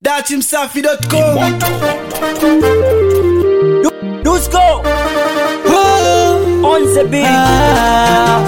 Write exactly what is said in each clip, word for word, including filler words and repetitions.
dachimsafi dot com. Dusko on the beat. Ah,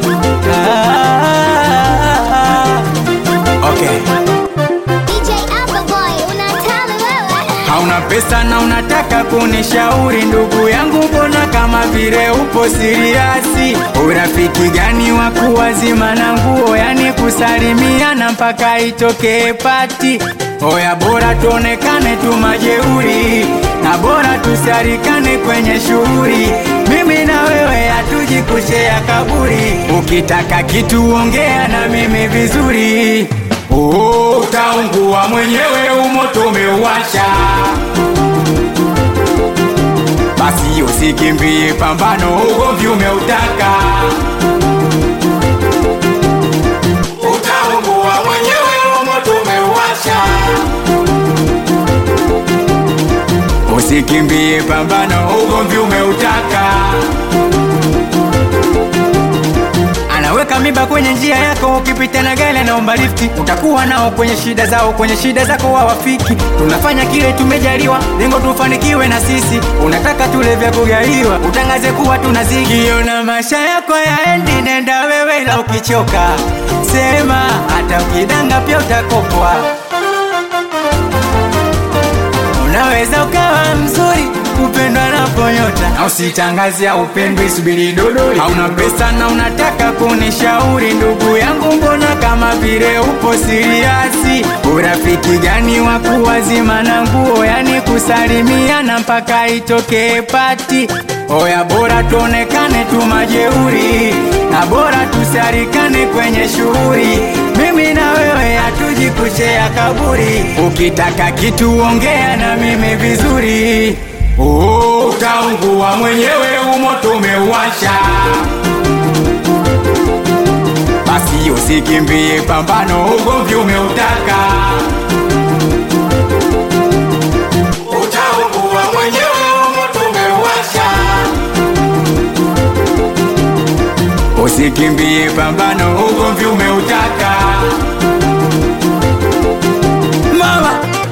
ah, okay. D J Appleboy, unataka wewe? Hauna pesa na unataka kunishauri ndugu yangu, mbona kama vile upo siriasi? Urafiki gani wa kuwazima na nguo, yani kusalimiana mpaka itoke pati? Oya bora tuonekane tu majeuri, na bora tusarikane kwenye shughuli. Mimi na wewe hatujikushea kaburi, ukitaka kitu ongea na mimi vizuri. Oh, utaungua mwenyewe, umoto umewasha. Basi usikimbie pambano, ugomvi umeutaka. Utaungua mwenyewe, umoto umewasha. Usikimbie pambano, ugomvi umeutaka. Anaweka miba kwenye njia yako, ukipita na gari naomba lifti. Utakuwa nao kwenye shida zao, kwenye shida zako hawafiki. Tunafanya kile tumejaliwa, lengo tufanikiwe na sisi. Unataka tule vya kugaiwa, utangaze kuwa tunaziki. Ona maisha yako yaendi, nenda wewe, ila ukichoka sema, hata ukidanga pia utakopwa. Unaweza ukawa mzuri, kupendwa na ponyota, na usitangazia upendwi, subiri dodoli. Hauna pesa na unataka kunishauri ndugu yangu, mbona kama vile upo siriasi? Urafiki gani wa kuwazima na nguo, yani kusalimiana mpaka itoke pati? Oya bora tuonekane tu majeuri, na bora tusarikane kwenye shughuli. Mimi na wewe hatujikushea kaburi, ukitaka kitu ongea na mimi vizuri. Oh, utaungua mwenyewe, umoto umewasha. Basi usikimbie pambano, ugomvi umeutaka. Utaungua mwenyewe, umoto umewasha. Usikimbie pambano, ugomvi umeutaka. Mama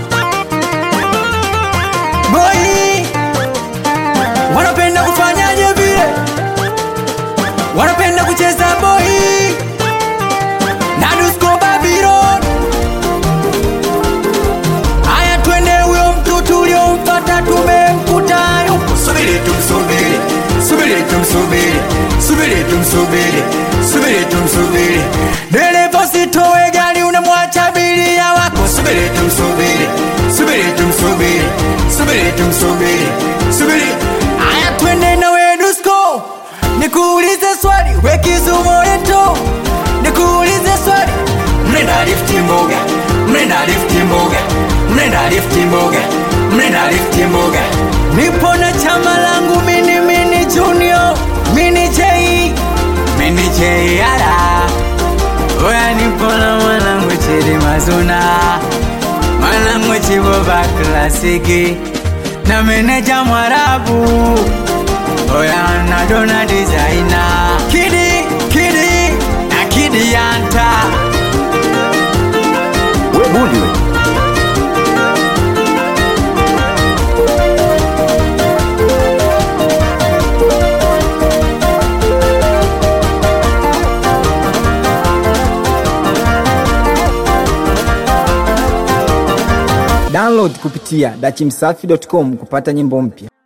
boy, wanapenda kufanyaje vile? Wanapenda kucheza boy na Dusko Babylon. Aya twende, huyo mtu tuliompata tumemkuta yuko. Subiri tumsubiri, subiri tumsubiri, subiri tumsubiri, subiri tumsubiri. Dereva sitowe gari, unamwacha abiria wako. Subiri tumsubiri, subiri tumsubiri, subiri tumsubiri, subiri. Aya twende na we Dusko, nikuulize swali, we Kizumo yetu. Nikuulize swali, Mnenda lifti mboga, mnenda lifti mboga, mnenda lifti mboga, mnenda lifti mboga. nipo na chama langu mini mini junior, mini J, Mini J yara. oya nipo na mwanangu Chidi Mazuna, mwanangu Chiboba klasiki, na meneja Mwarabu, oya na dona designer. Kidi, Kidi, na Kidi Yanta. We bundi we. Download kupitia dachimsafi dot com kupata nyimbo mpya.